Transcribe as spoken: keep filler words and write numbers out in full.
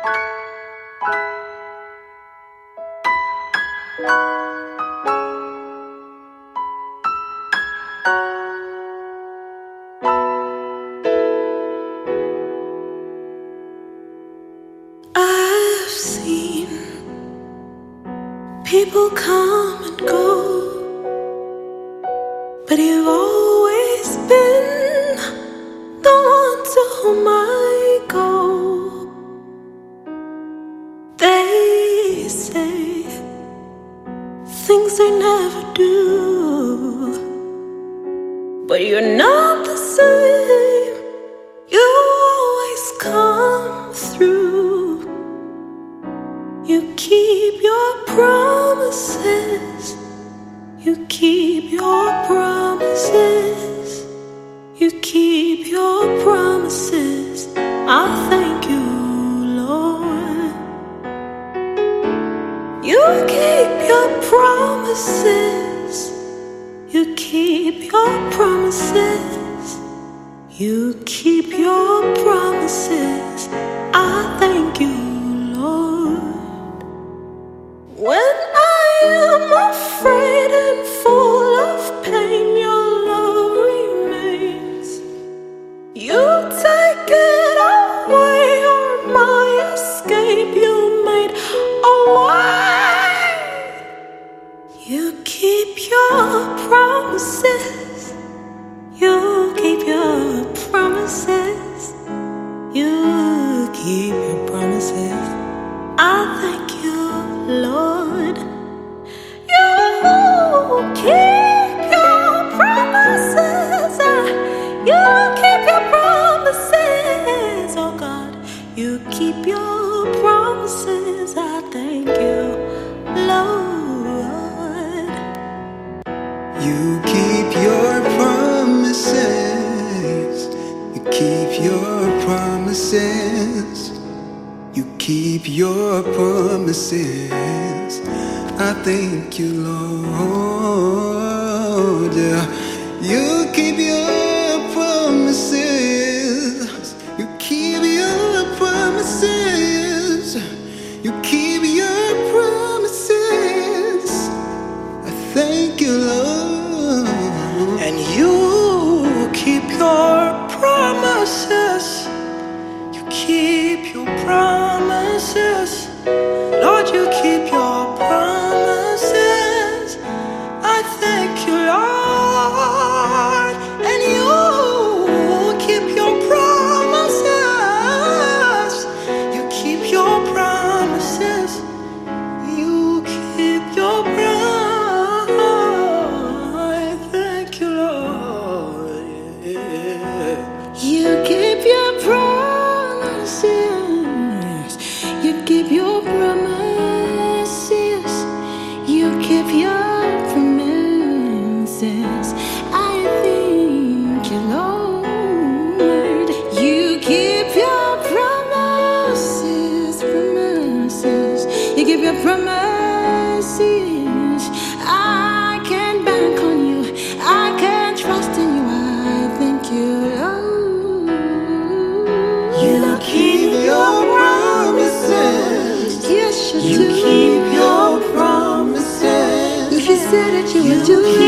I've seen people come and go, but you've always been the one to whom I go. They say things they never do, but you're not the same. You always come through. You keep your promises. You keep your promises. You keep your promises. I thank you, Lord. You keep your promises. You keep your promises. You keep your promises. I thank you, Lord. When I am afraid and full of pain, your love remains. You take it away, you're my escape. You made a way. You keep your promises. You keep your promises. You keep your promises. I thank you, Lord. You keep your promises. You keep your promises. Oh God, you keep your promises. I thank you, Lord. You keep your promises. You keep your promises. You keep your promises. I thank you, Lord. Yeah. You keep your promises. You keep your promises. You keep your promises. I thank you, Lord. And you keep your promises. You keep your promises. Lord, you keep your promises. I thank you, Lord. And you keep your promises. You keep your promises. You keep your promises. I thank you, Lord. Yeah. You keep your promises. You keep your promises. You keep your promises. I thank you, Lord. You keep your promises, promises. You keep your promises. I can bank on you. I can trust in you. I thank you, Lord. You keep your promises. Yes, you, You do. keep your promises. If you said it, you, You would do it.